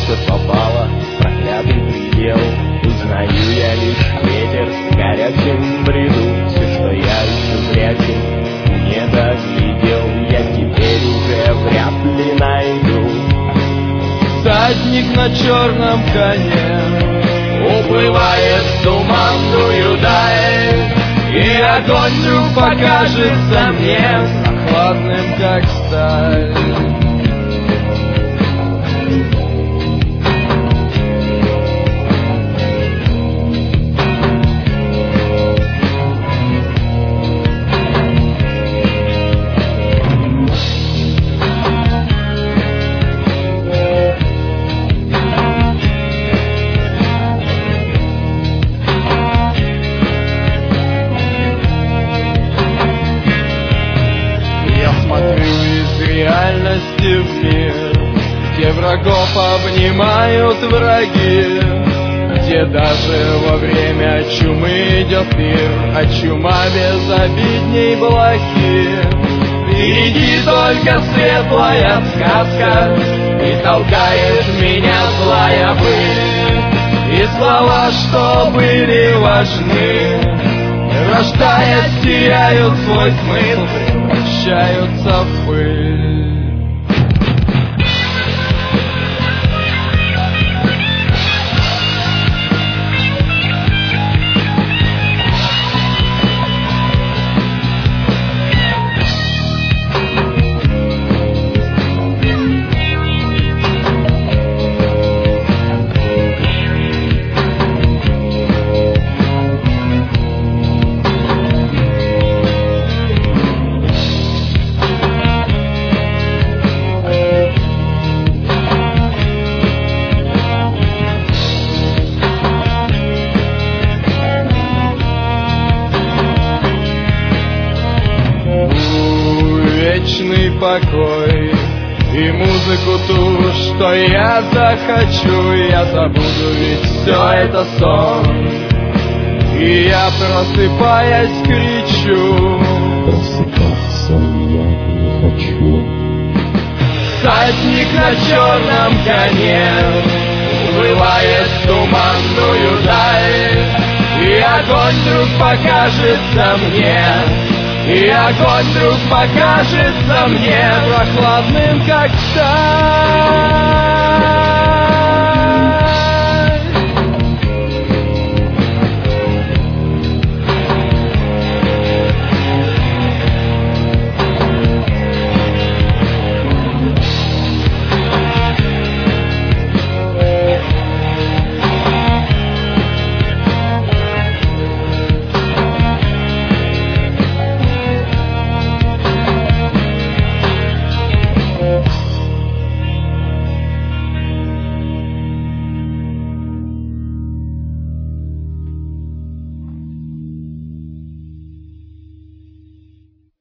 солнце попало в проклятый предел. Узнаю я лишь ветер в горячем бреду. Все, что я еще прячу, не доглядел, я теперь уже вряд ли найду. Всадник на черном коне уплывает в туманную даль, и огонь вдруг покажется мне прохладным, как сталь. Реальности в мир, где врагов обнимают враги, где даже во время чумы идет мир, а чума безобидней блохи. Впереди только светлая сказка, и толкает меня злая быль. И слова, что были важны, рождаясь, теряют свой смысл, превращаются в пыль. Вечный покой и музыку ту, что я захочу. Я забуду, ведь все это сон, и я, просыпаясь, кричу: просыпаться я не хочу. Всадник на черном коне уплывает в туманную даль, и огонь вдруг покажется мне, и огонь вдруг покажется мне прохладным, как сталь.